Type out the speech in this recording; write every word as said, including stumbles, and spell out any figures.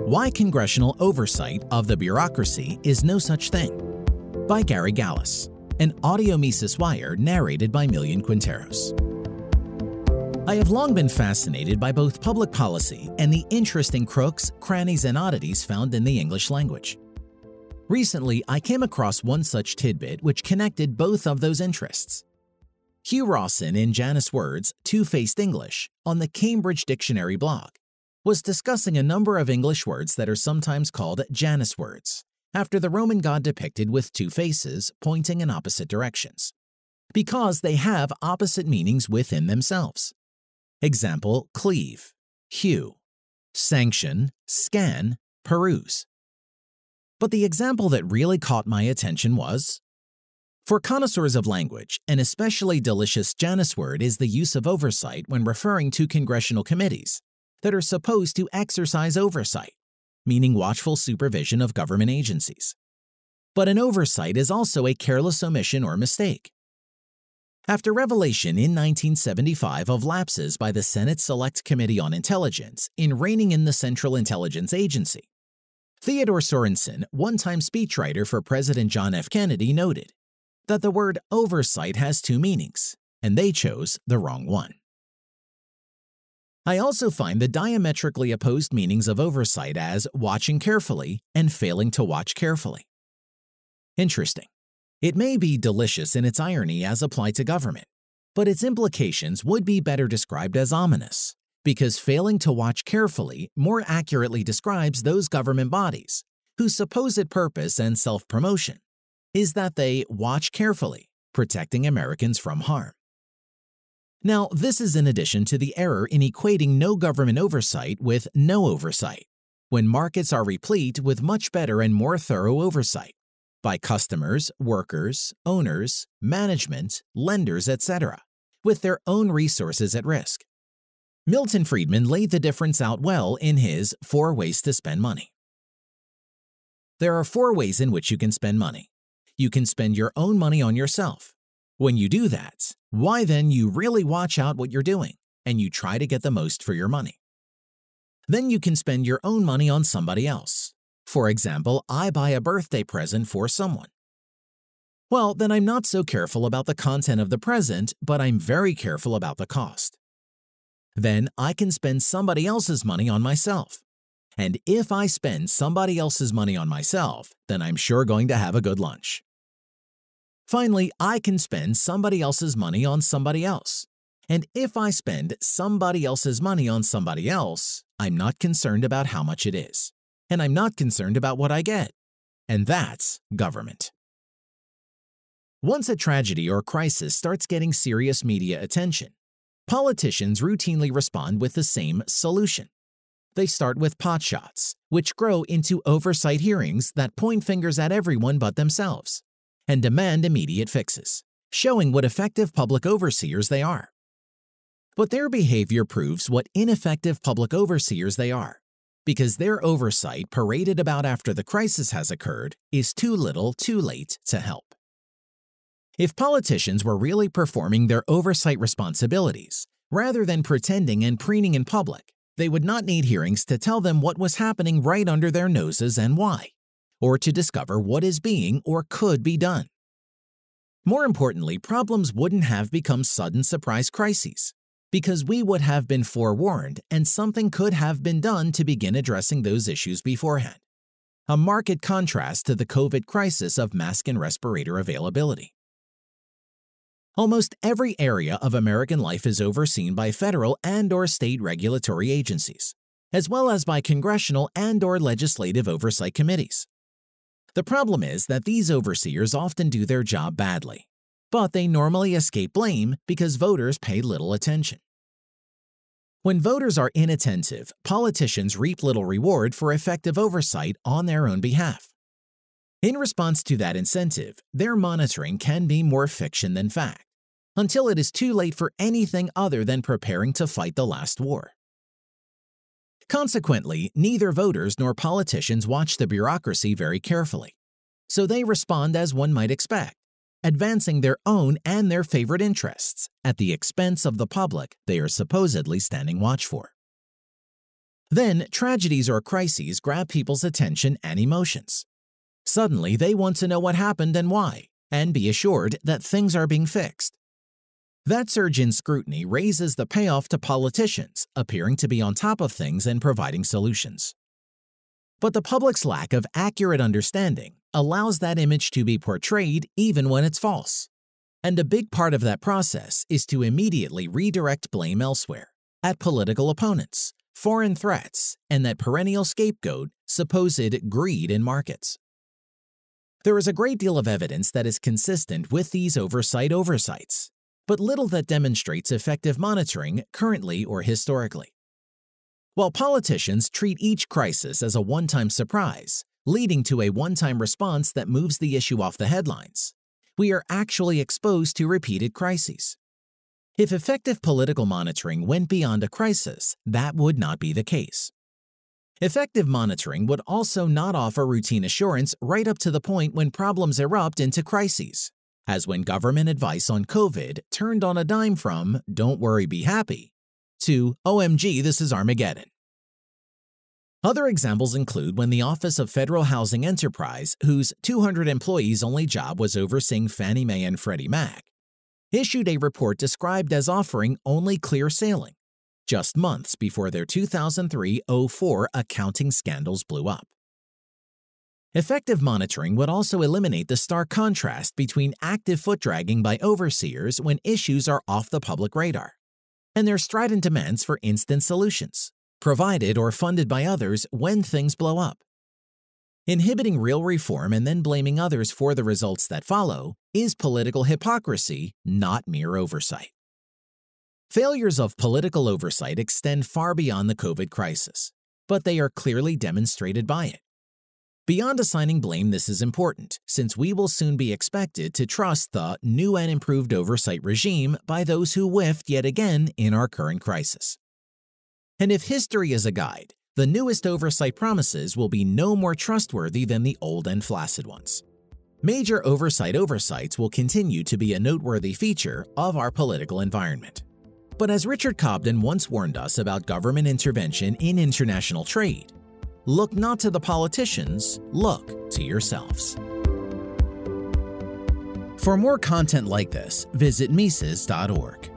Why Congressional Oversight of the Bureaucracy is No Such Thing by Gary Gallus, an audio Mises Wire narrated by Millian Quinteros. I have long been fascinated by both public policy and the interesting crooks, crannies, and oddities found in the English language. Recently, I came across one such tidbit which connected both of those interests. Hugh Rawson in Janus Words, Two-Faced English, on the Cambridge Dictionary blog, was discussing a number of English words that are sometimes called Janus words, after the Roman god depicted with two faces pointing in opposite directions, because they have opposite meanings within themselves. Example: cleave, hew, sanction, scan, peruse. But the example that really caught my attention was, for connoisseurs of language, an especially delicious Janus word is the use of oversight when referring to congressional committees that are supposed to exercise oversight, meaning watchful supervision of government agencies. But an oversight is also a careless omission or mistake. After revelation in nineteen seventy-five of lapses by the Senate Select Committee on Intelligence in reining in the Central Intelligence Agency, Theodore Sorensen, one-time speechwriter for President John F. Kennedy, noted that the word oversight has two meanings, and they chose the wrong one. I also find the diametrically opposed meanings of oversight as watching carefully and failing to watch carefully. Interesting. It may be delicious in its irony as applied to government, but its implications would be better described as ominous, because failing to watch carefully more accurately describes those government bodies whose supposed purpose and self-promotion is that they watch carefully, protecting Americans from harm. Now, this is in addition to the error in equating no government oversight with no oversight, when markets are replete with much better and more thorough oversight by customers, workers, owners, management, lenders, et cetera, with their own resources at risk. Milton Friedman laid the difference out well in his Four Ways to Spend Money. There are four ways in which you can spend money. You can spend your own money on yourself. When you do that, why then you really watch out what you're doing, and you try to get the most for your money. Then you can spend your own money on somebody else. For example, I buy a birthday present for someone. Well, then I'm not so careful about the content of the present, but I'm very careful about the cost. Then I can spend somebody else's money on myself. And if I spend somebody else's money on myself, then I'm sure going to have a good lunch. Finally, I can spend somebody else's money on somebody else. And if I spend somebody else's money on somebody else, I'm not concerned about how much it is. And I'm not concerned about what I get. And that's government. Once a tragedy or crisis starts getting serious media attention, politicians routinely respond with the same solution. They start with potshots, which grow into oversight hearings that point fingers at everyone but themselves, and demand immediate fixes, showing what effective public overseers they are. But their behavior proves what ineffective public overseers they are, because their oversight paraded about after the crisis has occurred is too little too late to help. If politicians were really performing their oversight responsibilities, rather than pretending and preening in public, they would not need hearings to tell them what was happening right under their noses and why, or to discover what is being or could be done. More importantly, problems wouldn't have become sudden surprise crises, because we would have been forewarned and something could have been done to begin addressing those issues beforehand. A marked contrast to the COVID crisis of mask and respirator availability. Almost every area of American life is overseen by federal and/or state regulatory agencies, as well as by congressional and/or legislative oversight committees. The problem is that these overseers often do their job badly, but they normally escape blame because voters pay little attention. When voters are inattentive, politicians reap little reward for effective oversight on their own behalf. In response to that incentive, their monitoring can be more fiction than fact, until it is too late for anything other than preparing to fight the last war. Consequently, neither voters nor politicians watch the bureaucracy very carefully, so they respond as one might expect, advancing their own and their favorite interests at the expense of the public they are supposedly standing watch for. Then, tragedies or crises grab people's attention and emotions. Suddenly, they want to know what happened and why, and be assured that things are being fixed. That surge in scrutiny raises the payoff to politicians appearing to be on top of things and providing solutions. But the public's lack of accurate understanding allows that image to be portrayed even when it's false. And a big part of that process is to immediately redirect blame elsewhere, at political opponents, foreign threats, and that perennial scapegoat, supposed greed in markets. There is a great deal of evidence that is consistent with these oversight oversights, but little that demonstrates effective monitoring currently or historically. While politicians treat each crisis as a one-time surprise, leading to a one-time response that moves the issue off the headlines, we are actually exposed to repeated crises. If effective political monitoring went beyond a crisis, that would not be the case. Effective monitoring would also not offer routine assurance right up to the point when problems erupt into crises, as when government advice on COVID turned on a dime from "don't worry, be happy" to "O M G, this is Armageddon." Other examples include when the Office of Federal Housing Enterprise, whose two hundred employees' only job was overseeing Fannie Mae and Freddie Mac, issued a report described as offering only clear sailing, just months before their two thousand three oh four accounting scandals blew up. Effective monitoring would also eliminate the stark contrast between active foot-dragging by overseers when issues are off the public radar, and their strident demands for instant solutions, provided or funded by others when things blow up. Inhibiting real reform and then blaming others for the results that follow is political hypocrisy, not mere oversight. Failures of political oversight extend far beyond the COVID crisis, but they are clearly demonstrated by it. Beyond assigning blame, this is important, since we will soon be expected to trust the new and improved oversight regime by those who whiffed yet again in our current crisis. And if history is a guide, the newest oversight promises will be no more trustworthy than the old and flaccid ones. Major oversight oversights will continue to be a noteworthy feature of our political environment. But as Richard Cobden once warned us about government intervention in international trade, look not to the politicians, look to yourselves. For more content like this, visit Mises dot org.